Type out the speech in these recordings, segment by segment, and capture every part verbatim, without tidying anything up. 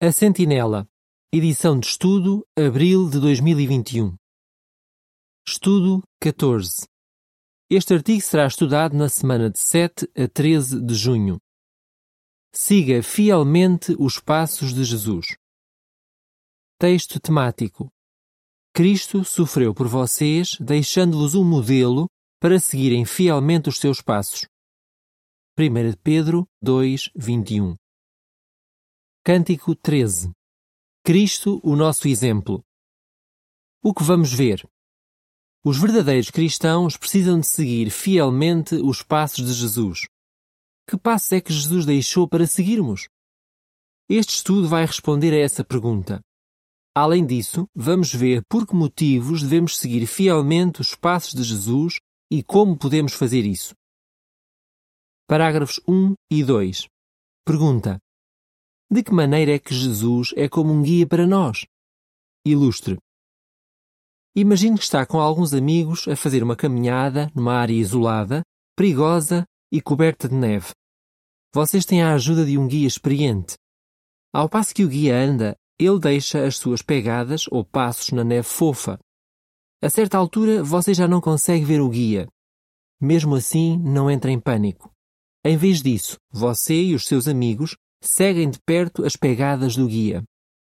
A Sentinela, edição de estudo, abril de dois mil e vinte e um. Estudo catorze. Este artigo será estudado na semana de sete a treze de junho. Siga fielmente os passos de Jesus. Texto temático. Cristo sofreu por vocês, deixando-vos um modelo para seguirem fielmente os seus passos. primeira Pedro dois, vinte e um. Cântico treze. Cristo, o nosso exemplo. O que vamos ver? Os verdadeiros cristãos precisam de seguir fielmente os passos de Jesus. Que passos é que Jesus deixou para seguirmos? Este estudo vai responder a essa pergunta. Além disso, vamos ver por que motivos devemos seguir fielmente os passos de Jesus e como podemos fazer isso. Parágrafos um e dois. Pergunta: de que maneira é que Jesus é como um guia para nós? Ilustre. Imagine que está com alguns amigos a fazer uma caminhada numa área isolada, perigosa e coberta de neve. Vocês têm a ajuda de um guia experiente. Ao passo que o guia anda, ele deixa as suas pegadas ou passos na neve fofa. A certa altura, você já não consegue ver o guia. Mesmo assim, não entra em pânico. Em vez disso, você e os seus amigos seguem de perto as pegadas do guia.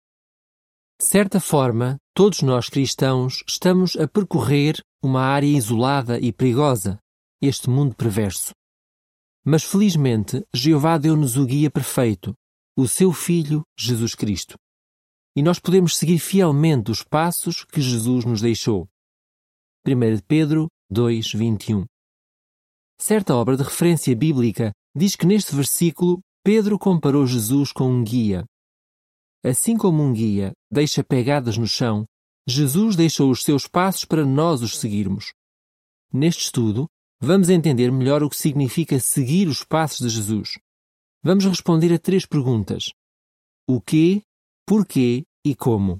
De certa forma, todos nós cristãos estamos a percorrer uma área isolada e perigosa, este mundo perverso. Mas felizmente, Jeová deu-nos o guia perfeito, o seu Filho, Jesus Cristo. E nós podemos seguir fielmente os passos que Jesus nos deixou. primeira Pedro dois, vinte e um. Certa obra de referência bíblica diz que neste versículo Pedro comparou Jesus com um guia. Assim como um guia deixa pegadas no chão, Jesus deixou os seus passos para nós os seguirmos. Neste estudo, vamos entender melhor o que significa seguir os passos de Jesus. Vamos responder a três perguntas: o quê, porquê e como.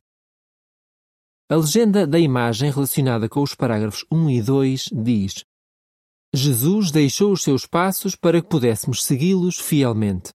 A legenda da imagem relacionada com os parágrafos um e dois diz: Jesus deixou os seus passos para que pudéssemos segui-los fielmente.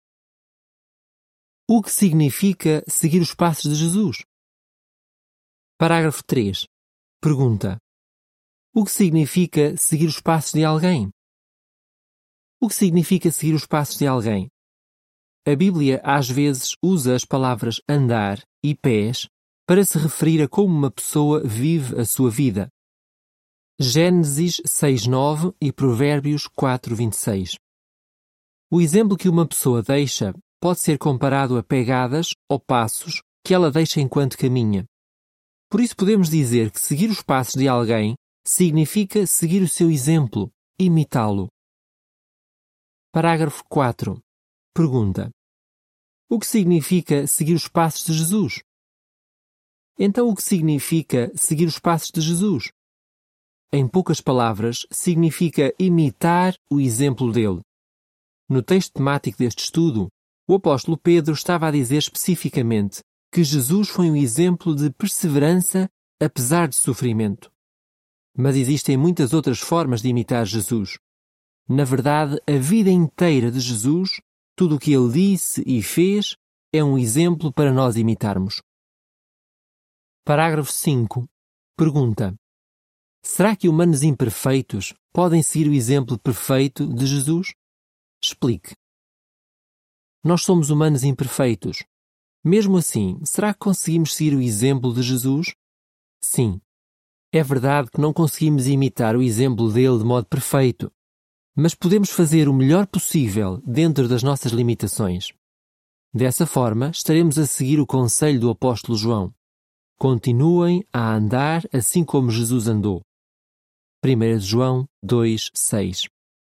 O que significa seguir os passos de Jesus? Parágrafo três. Pergunta: o que significa seguir os passos de alguém? O que significa seguir os passos de alguém? A Bíblia às vezes usa as palavras andar e pés para se referir a como uma pessoa vive a sua vida. Gênesis seis, nove e Provérbios quatro, vinte e seis. O exemplo que uma pessoa deixa pode ser comparado a pegadas ou passos que ela deixa enquanto caminha. Por isso podemos dizer que seguir os passos de alguém significa seguir o seu exemplo, imitá-lo. Parágrafo quatro. Pergunta: o que significa seguir os passos de Jesus? Então o que significa seguir os passos de Jesus? Em poucas palavras, significa imitar o exemplo dele. No texto temático deste estudo, o apóstolo Pedro estava a dizer especificamente que Jesus foi um exemplo de perseverança apesar de sofrimento. Mas existem muitas outras formas de imitar Jesus. Na verdade, a vida inteira de Jesus, tudo o que ele disse e fez, é um exemplo para nós imitarmos. Parágrafo cinco. Pergunta: será que humanos imperfeitos podem seguir o exemplo perfeito de Jesus? Explique. Nós somos humanos imperfeitos. Mesmo assim, será que conseguimos seguir o exemplo de Jesus? Sim. É verdade que não conseguimos imitar o exemplo dele de modo perfeito, mas podemos fazer o melhor possível dentro das nossas limitações. Dessa forma, estaremos a seguir o conselho do apóstolo João. Continuem a andar assim como Jesus andou. primeira João dois, seis.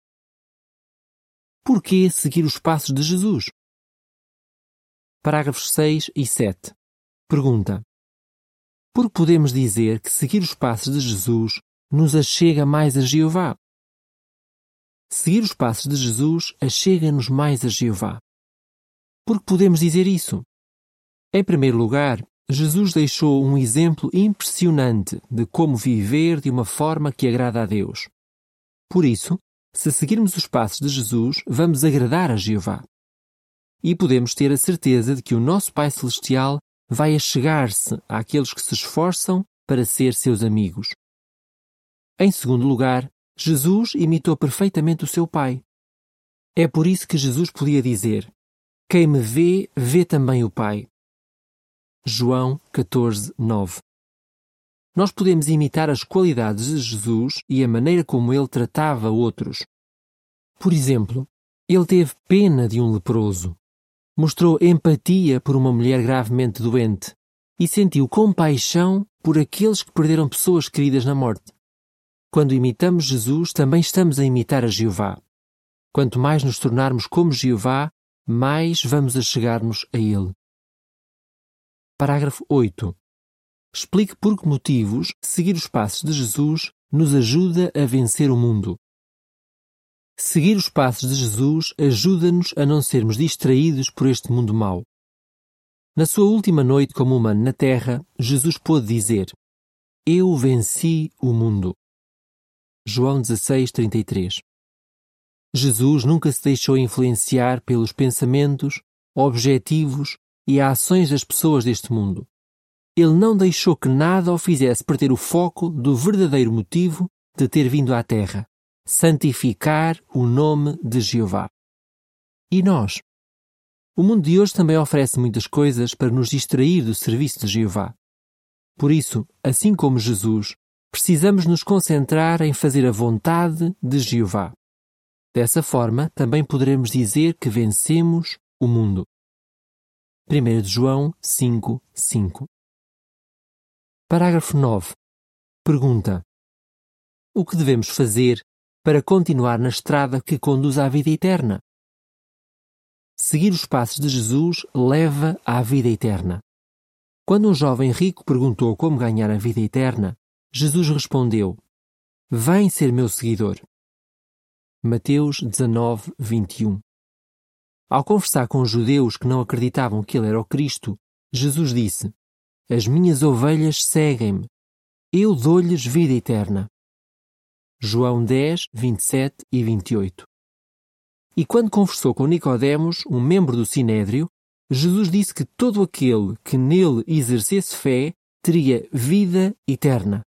Porquê seguir os passos de Jesus? Parágrafos seis e sete. Pergunta: por que podemos dizer que seguir os passos de Jesus nos achega mais a Jeová? Seguir os passos de Jesus achega-nos mais a Jeová. Por que podemos dizer isso? Em primeiro lugar, Jesus deixou um exemplo impressionante de como viver de uma forma que agrada a Deus. Por isso, se seguirmos os passos de Jesus, vamos agradar a Jeová. e podemos ter a certeza de que o nosso Pai Celestial vai achegar-se àqueles que se esforçam para ser seus amigos. Em segundo lugar, Jesus imitou perfeitamente o seu Pai. É por isso que Jesus podia dizer: "Quem me vê, vê também o Pai." João catorze, nove. Nós podemos imitar as qualidades de Jesus e a maneira como ele tratava outros. Por exemplo, ele teve pena de um leproso, mostrou empatia por uma mulher gravemente doente e sentiu compaixão por aqueles que perderam pessoas queridas na morte. Quando imitamos Jesus, também estamos a imitar a Jeová. Quanto mais nos tornarmos como Jeová, mais vamos achegar-nos a Ele. Parágrafo oito. Explique por que motivos seguir os passos de Jesus nos ajuda a vencer o mundo. Seguir os passos de Jesus ajuda-nos a não sermos distraídos por este mundo mau. Na sua última noite como humano na Terra, Jesus pôde dizer: "Eu venci o mundo." João dezasseis, trinta e três. Jesus nunca se deixou influenciar pelos pensamentos, objetivos e ações das pessoas deste mundo. Ele não deixou que nada o fizesse perder o foco do verdadeiro motivo de ter vindo à Terra: santificar o nome de Jeová. E nós? O mundo de hoje também oferece muitas coisas para nos distrair do serviço de Jeová. Por isso, assim como Jesus, precisamos nos concentrar em fazer a vontade de Jeová. Dessa forma, também poderemos dizer que vencemos o mundo. primeiro de João cinco, cinco. Parágrafo nove. Pergunta: o que devemos fazer para continuar na estrada que conduz à vida eterna? Seguir os passos de Jesus leva à vida eterna. Quando um jovem rico perguntou como ganhar a vida eterna, Jesus respondeu: "Vem ser meu seguidor." Mateus dezanove, vinte e um. Ao conversar com os judeus que não acreditavam que ele era o Cristo, Jesus disse: "As minhas ovelhas seguem-me. Eu dou-lhes vida eterna." João dez, vinte e sete e vinte e oito. E quando conversou com Nicodemos, um membro do Sinédrio, Jesus disse que todo aquele que nele exercesse fé teria vida eterna.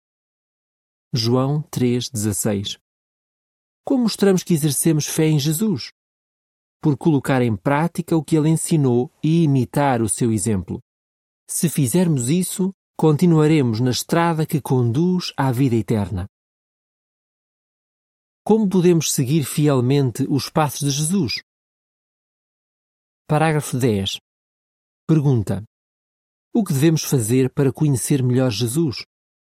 João três, dezasseis. Como mostramos que exercemos fé em Jesus? Por colocar em prática o que ele ensinou e imitar o seu exemplo. Se fizermos isso, continuaremos na estrada que conduz à vida eterna. Como podemos seguir fielmente os passos de Jesus? Parágrafo dez. Pergunta: o que devemos fazer para conhecer melhor Jesus?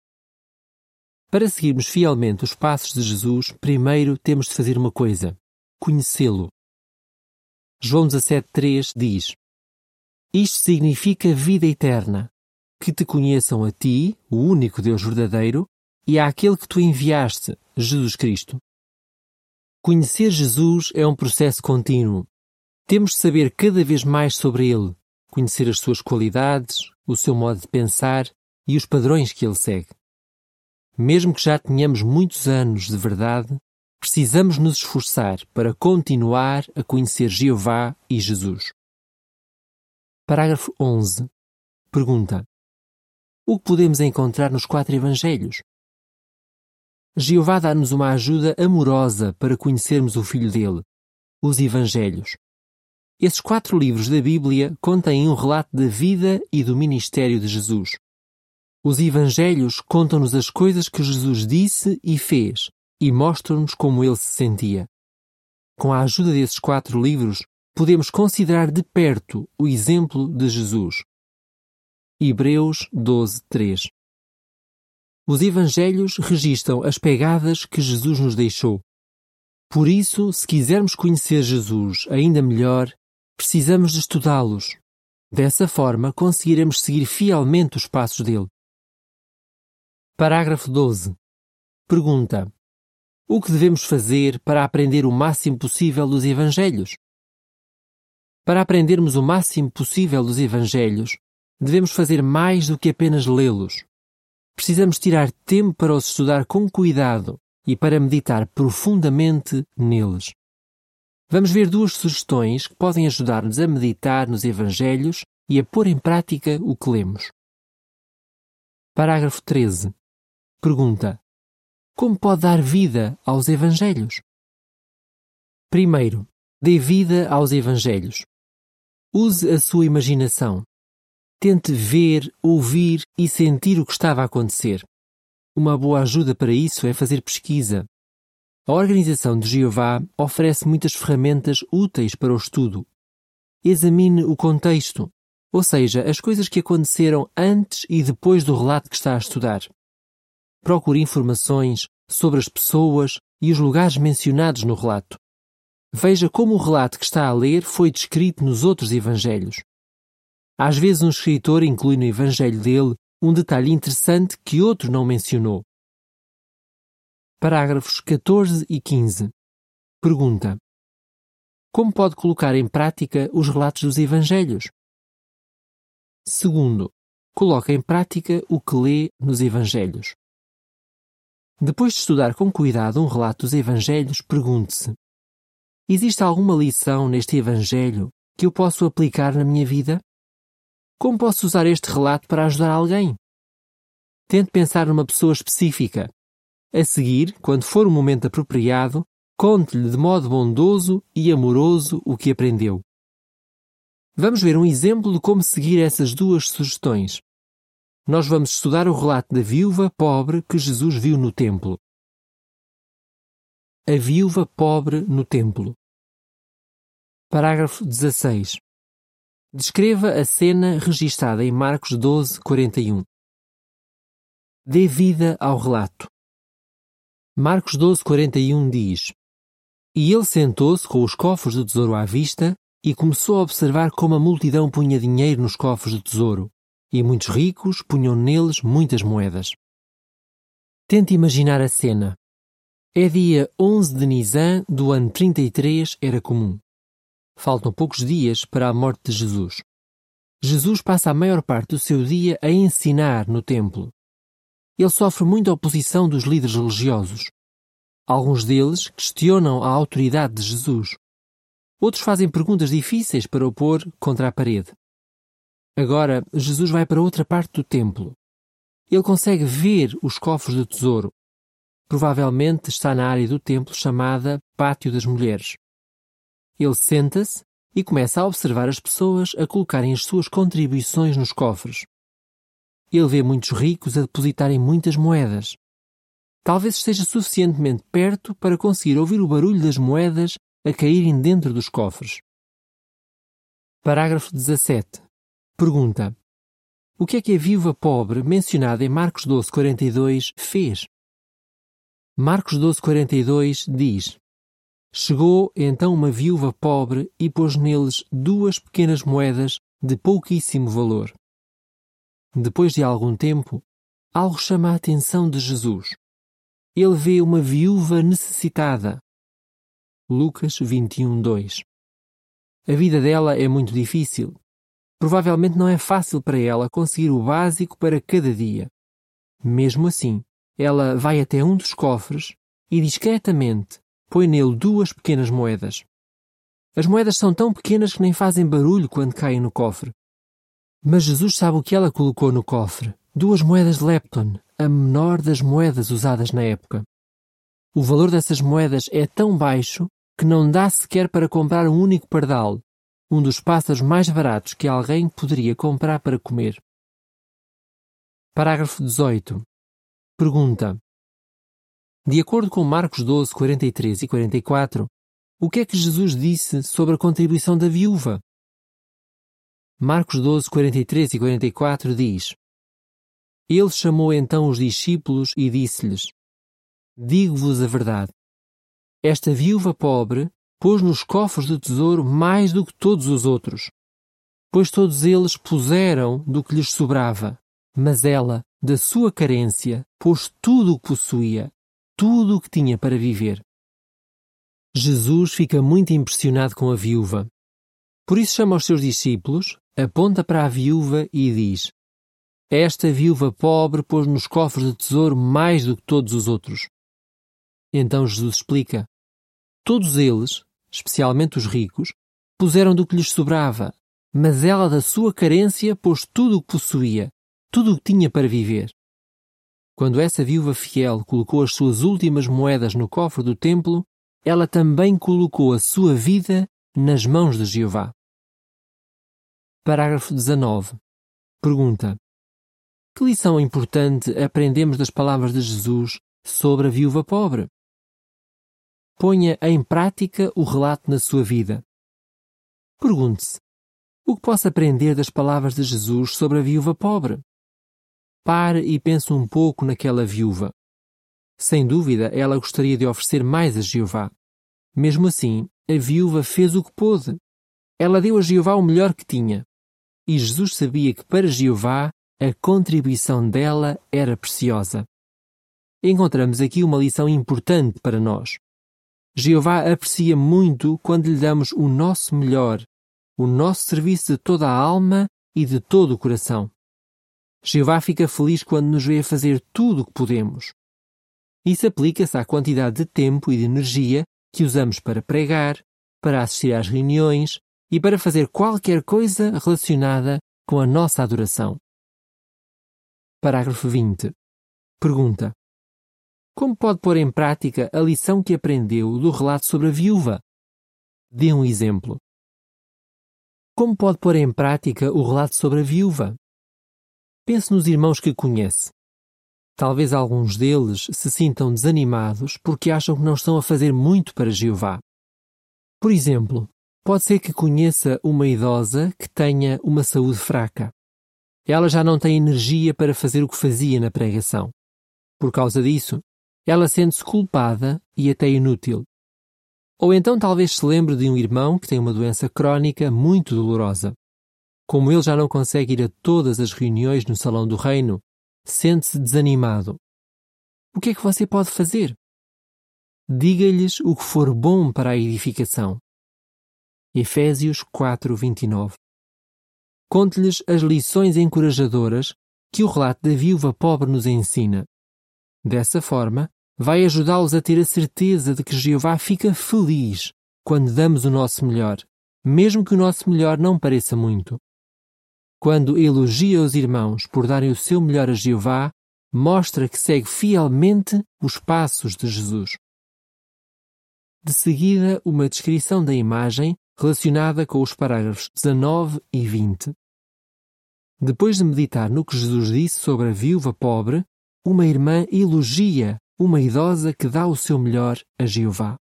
Para seguirmos fielmente os passos de Jesus, primeiro temos de fazer uma coisa: conhecê-lo. João dezassete, três diz: "Isto significa vida eterna, que te conheçam a ti, o único Deus verdadeiro, e àquele que tu enviaste, Jesus Cristo." Conhecer Jesus é um processo contínuo. Temos de saber cada vez mais sobre Ele, conhecer as suas qualidades, o seu modo de pensar e os padrões que Ele segue. Mesmo que já tenhamos muitos anos de verdade, precisamos nos esforçar para continuar a conhecer Jeová e Jesus. Parágrafo onze. Pergunta: o que podemos encontrar nos quatro Evangelhos? Jeová dá-nos uma ajuda amorosa para conhecermos o Filho dele, os Evangelhos. Esses quatro livros da Bíblia contêm um relato da vida e do ministério de Jesus. Os Evangelhos contam-nos as coisas que Jesus disse e fez e mostram-nos como ele se sentia. Com a ajuda desses quatro livros, podemos considerar de perto o exemplo de Jesus. Hebreus doze, três. Os Evangelhos registram as pegadas que Jesus nos deixou. Por isso, se quisermos conhecer Jesus ainda melhor, precisamos de estudá-los. Dessa forma, conseguiremos seguir fielmente os passos dele. Parágrafo doze. Pergunta: o que devemos fazer para aprender o máximo possível dos Evangelhos? Para aprendermos o máximo possível dos Evangelhos, devemos fazer mais do que apenas lê-los. Precisamos tirar tempo para os estudar com cuidado e para meditar profundamente neles. Vamos ver duas sugestões que podem ajudar-nos a meditar nos Evangelhos e a pôr em prática o que lemos. Parágrafo treze. Pergunta: como pode dar vida aos Evangelhos? Primeiro, dê vida aos Evangelhos. Use a sua imaginação. Tente ver, ouvir e sentir o que estava a acontecer. Uma boa ajuda para isso é fazer pesquisa. A Organização de Jeová oferece muitas ferramentas úteis para o estudo. Examine o contexto, ou seja, as coisas que aconteceram antes e depois do relato que está a estudar. Procure informações sobre as pessoas e os lugares mencionados no relato. Veja como o relato que está a ler foi descrito nos outros evangelhos. Às vezes um escritor inclui no evangelho dele um detalhe interessante que outro não mencionou. Parágrafos catorze e quinze. Pergunta: como pode colocar em prática os relatos dos evangelhos? Segundo, coloque em prática o que lê nos evangelhos. Depois de estudar com cuidado um relato dos evangelhos, pergunte-se: existe alguma lição neste evangelho que eu posso aplicar na minha vida? Como posso usar este relato para ajudar alguém? Tente pensar numa pessoa específica. A seguir, quando for o momento apropriado, conte-lhe de modo bondoso e amoroso o que aprendeu. Vamos ver um exemplo de como seguir essas duas sugestões. Nós vamos estudar o relato da viúva pobre que Jesus viu no templo. A viúva pobre no templo. Parágrafo dezasseis. Descreva a cena registada em Marcos doze, quarenta e um. Dê vida ao relato. Marcos doze, quarenta e um diz: e ele sentou-se com os cofres do tesouro à vista e começou a observar como a multidão punha dinheiro nos cofres do tesouro, e muitos ricos punham neles muitas moedas. Tente imaginar a cena. É dia onze de Nisan do ano trinta e três, era comum. Faltam poucos dias para a morte de Jesus. Jesus passa a maior parte do seu dia a ensinar no templo. Ele sofre muita oposição dos líderes religiosos. Alguns deles questionam a autoridade de Jesus. Outros fazem perguntas difíceis para o pôr contra a parede. Agora, Jesus vai para outra parte do templo. Ele consegue ver os cofres do tesouro. Provavelmente está na área do templo chamada Pátio das Mulheres. Ele senta-se e começa a observar as pessoas a colocarem as suas contribuições nos cofres. Ele vê muitos ricos a depositarem muitas moedas. Talvez esteja suficientemente perto para conseguir ouvir o barulho das moedas a caírem dentro dos cofres. Parágrafo dezassete. Pergunta: o que é que a viúva pobre mencionada em Marcos doze, quarenta e dois fez? Marcos doze, quarenta e dois diz: chegou então uma viúva pobre e pôs neles duas pequenas moedas de pouquíssimo valor. Depois de algum tempo, algo chama a atenção de Jesus. Ele vê uma viúva necessitada. Lucas vinte e um, dois. A vida dela é muito difícil. Provavelmente não é fácil para ela conseguir o básico para cada dia. Mesmo assim, ela vai até um dos cofres e discretamente põe nele duas pequenas moedas. As moedas são tão pequenas que nem fazem barulho quando caem no cofre. Mas Jesus sabe o que ela colocou no cofre. Duas moedas de lepton, a menor das moedas usadas na época. O valor dessas moedas é tão baixo que não dá sequer para comprar um único pardal, um dos pássaros mais baratos que alguém poderia comprar para comer. Parágrafo dezoito. Pergunta: de acordo com Marcos doze, quarenta e três e quarenta e quatro, o que é que Jesus disse sobre a contribuição da viúva? Marcos doze, quarenta e três e quarenta e quatro diz: ele chamou então os discípulos e disse-lhes: digo-vos a verdade. Esta viúva pobre pôs nos cofres do tesouro mais do que todos os outros, pois todos eles puseram do que lhes sobrava, mas ela, da sua carência, pôs tudo o que possuía, tudo o que tinha para viver. Jesus fica muito impressionado com a viúva. Por isso chama os seus discípulos, aponta para a viúva e diz: esta viúva pobre pôs nos cofres do tesouro mais do que todos os outros. Então Jesus explica: todos eles, especialmente os ricos, puseram do que lhes sobrava, mas ela da sua carência pôs tudo o que possuía, tudo o que tinha para viver. Quando essa viúva fiel colocou as suas últimas moedas no cofre do templo, ela também colocou a sua vida nas mãos de Jeová. Parágrafo dezanove. Pergunta: que lição importante aprendemos das palavras de Jesus sobre a viúva pobre? Ponha em prática o relato na sua vida. Pergunte-se: o que posso aprender das palavras de Jesus sobre a viúva pobre? Pare e pense um pouco naquela viúva. Sem dúvida, ela gostaria de oferecer mais a Jeová. Mesmo assim, a viúva fez o que pôde. Ela deu a Jeová o melhor que tinha. E Jesus sabia que para Jeová a contribuição dela era preciosa. Encontramos aqui uma lição importante para nós. Jeová aprecia muito quando lhe damos o nosso melhor, o nosso serviço de toda a alma e de todo o coração. Jeová fica feliz quando nos vê fazer tudo o que podemos. Isso aplica-se à quantidade de tempo e de energia que usamos para pregar, para assistir às reuniões e para fazer qualquer coisa relacionada com a nossa adoração. Parágrafo vinte. Pergunta: como pode pôr em prática a lição que aprendeu do relato sobre a viúva? Dê um exemplo. Como pode pôr em prática o relato sobre a viúva? Pense nos irmãos que conhece. Talvez alguns deles se sintam desanimados porque acham que não estão a fazer muito para Jeová. Por exemplo, pode ser que conheça uma idosa que tenha uma saúde fraca. Ela já não tem energia para fazer o que fazia na pregação. Por causa disso, ela sente-se culpada e até inútil. Ou então talvez se lembre de um irmão que tem uma doença crónica muito dolorosa. Como ele já não consegue ir a todas as reuniões no Salão do Reino, sente-se desanimado. O que é que você pode fazer? Diga-lhes o que for bom para a edificação. Efésios quatro, vinte e nove. Conte-lhes as lições encorajadoras que o relato da viúva pobre nos ensina. Dessa forma, vai ajudá-los a ter a certeza de que Jeová fica feliz quando damos o nosso melhor, mesmo que o nosso melhor não pareça muito. Quando elogia os irmãos por darem o seu melhor a Jeová, mostra que segue fielmente os passos de Jesus. De seguida, uma descrição da imagem relacionada com os parágrafos dezanove e vinte. Depois de meditar no que Jesus disse sobre a viúva pobre, uma irmã elogia uma idosa que dá o seu melhor a Jeová.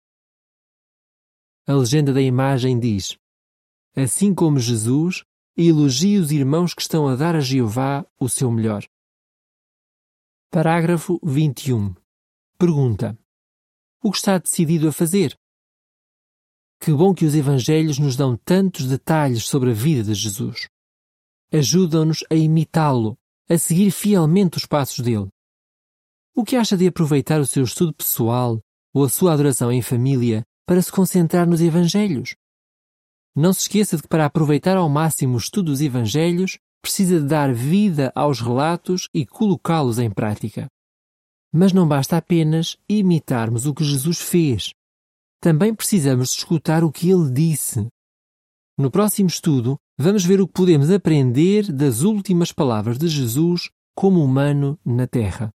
A legenda da imagem diz: assim como Jesus, elogie os irmãos que estão a dar a Jeová o seu melhor. Parágrafo vinte e um. Pergunta: o que está decidido a fazer? Que bom que os Evangelhos nos dão tantos detalhes sobre a vida de Jesus. Ajudam-nos a imitá-lo, a seguir fielmente os passos dele. O que acha de aproveitar o seu estudo pessoal ou a sua adoração em família para se concentrar nos Evangelhos? Não se esqueça de que para aproveitar ao máximo o estudo dos Evangelhos, precisa de dar vida aos relatos e colocá-los em prática. Mas não basta apenas imitarmos o que Jesus fez. Também precisamos de escutar o que ele disse. No próximo estudo, vamos ver o que podemos aprender das últimas palavras de Jesus como humano na Terra.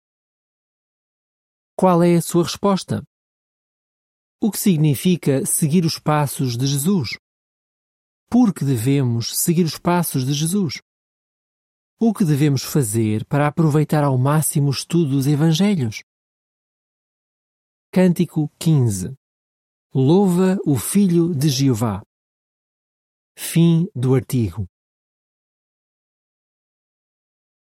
Qual é a sua resposta? O que significa seguir os passos de Jesus? Por que devemos seguir os passos de Jesus? O que devemos fazer para aproveitar ao máximo o estudo dos Evangelhos? Cântico quinze. Louva o Filho de Jeová. Fim do artigo.